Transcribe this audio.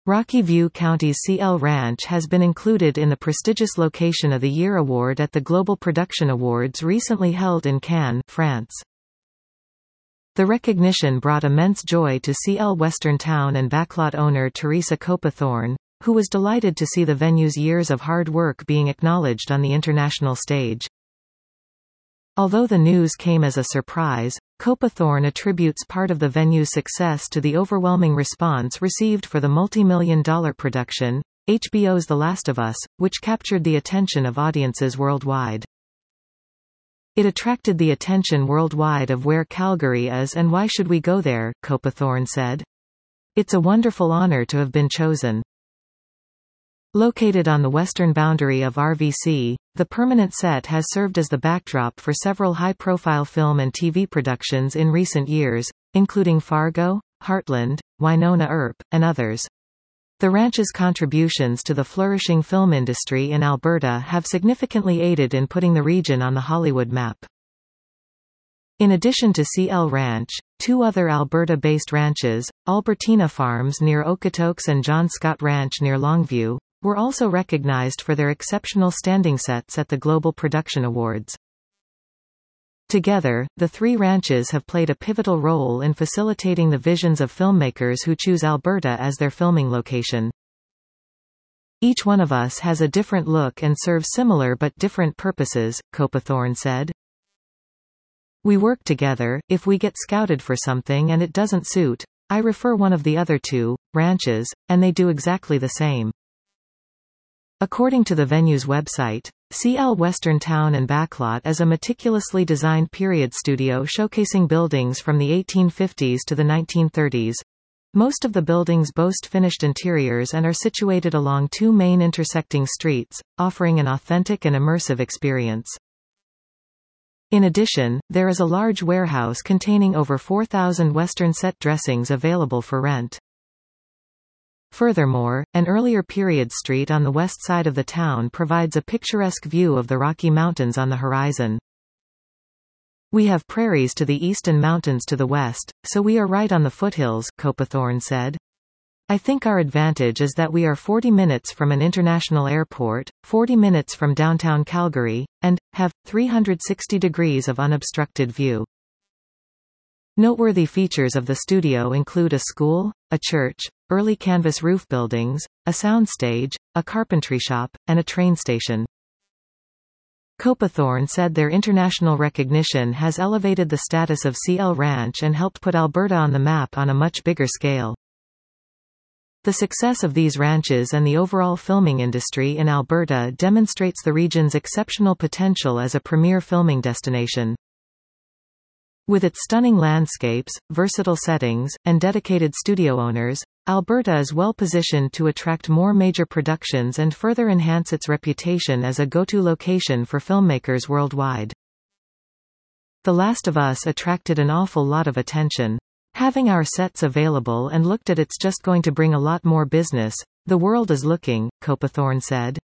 Rocky View County's CL Ranch has been included in the prestigious Location of the Year award at the Global Production Awards recently held in Cannes, France. The recognition brought immense joy to CL Western Town and Backlot owner Teresa Copa-Thorne, who was delighted to see the venue's years of hard work being acknowledged on the international stage. Although the news came as a surprise, Copa-Thorne attributes part of the venue's success to the overwhelming response received for the multi-million-dollar production, HBO's The Last of Us, which captured the attention of audiences worldwide. It attracted the attention worldwide of where Calgary is and why should we go there, Copa-Thorne said. It's a wonderful honor to have been chosen. Located on the western boundary of RVC, the permanent set has served as the backdrop for several high-profile film and TV productions in recent years, including Fargo, Heartland, Wynonna Earp, and others. The ranch's contributions to the flourishing film industry in Alberta have significantly aided in putting the region on the Hollywood map. In addition to CL Ranch, two other Alberta-based ranches, Albertina Farms near Okotoks and John Scott Ranch near Longview, were also recognized for their exceptional standing sets at the Global Production Awards. Together, the three ranches have played a pivotal role in facilitating the visions of filmmakers who choose Alberta as their filming location. Each one of us has a different look and serves similar but different purposes, Copa-Thorne said. We work together. If we get scouted for something and it doesn't suit, I refer one of the other two ranches, and they do exactly the same. According to the venue's website, CL Western Town and Backlot is a meticulously designed period studio showcasing buildings from the 1850s to the 1930s. Most of the buildings boast finished interiors and are situated along two main intersecting streets, offering an authentic and immersive experience. In addition, there is a large warehouse containing over 4,000 Western set dressings available for rent. Furthermore, an earlier period street on the west side of the town provides a picturesque view of the Rocky Mountains on the horizon. We have prairies to the east and mountains to the west, so we are right on the foothills, Copa-Thorne said. I think our advantage is that we are 40 minutes from an international airport, 40 minutes from downtown Calgary, and have 360 degrees of unobstructed view. Noteworthy features of the studio include a school, a church, early canvas roof buildings, a soundstage, a carpentry shop, and a train station. Copa-Thorne said their international recognition has elevated the status of CL Ranch and helped put Alberta on the map on a much bigger scale. The success of these ranches and the overall filming industry in Alberta demonstrates the region's exceptional potential as a premier filming destination. With its stunning landscapes, versatile settings, and dedicated studio owners, Alberta is well positioned to attract more major productions and further enhance its reputation as a go-to location for filmmakers worldwide. The Last of Us attracted an awful lot of attention. Having our sets available and looked at it's just going to bring a lot more business. The world is looking, Copa-Thorne said.